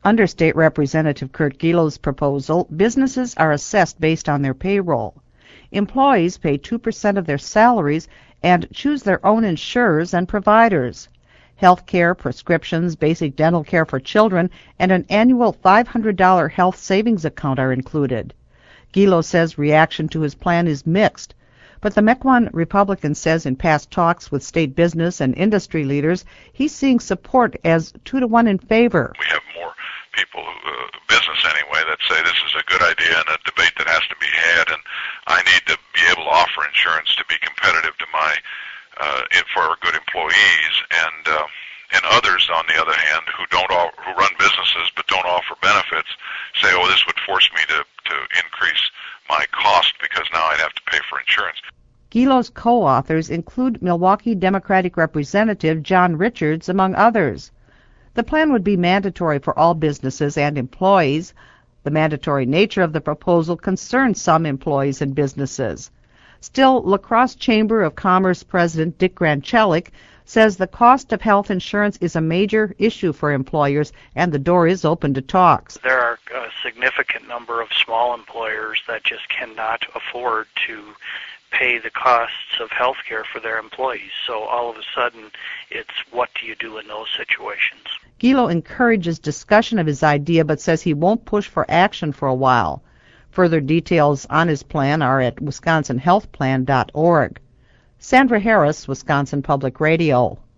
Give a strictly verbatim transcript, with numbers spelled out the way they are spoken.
Under State Representative Kurt Gielo's proposal, businesses are assessed based on their payroll. Employees pay two percent of their salaries and choose their own insurers and providers. Health care, prescriptions, basic dental care for children, and an annual five hundred dollars health savings account are included. Gielo says reaction to his plan is mixed, but the Mequon Republican says in past talks with state business and industry leaders, he's seeing support as two to one in favor. We have more people, uh, business anyway, that say this is a good idea and a debate that has to be had, and I need to be able to offer insurance to be competitive to my uh, for our good employees, and uh, and others, on the other hand, who don't all, who run businesses but don't offer benefits, say, oh, this would force me to, to increase my cost because now I'd have to pay for insurance. Gielo's co-authors include Milwaukee Democratic Representative John Richards, among others. The plan would be mandatory for all businesses and employees. The mandatory nature of the proposal concerns some employees and businesses. Still, La Crosse Chamber of Commerce President Dick Granchelik says the cost of health insurance is a major issue for employers, and the door is open to talks. There are a significant number of small employers that just cannot afford to pay the costs of health care for their employees. So all of a sudden, it's what do you do in those situations? Gielo encourages discussion of his idea, but says he won't push for action for a while. Further details on his plan are at wisconsin health plan dot org. Sandra Harris, Wisconsin Public Radio.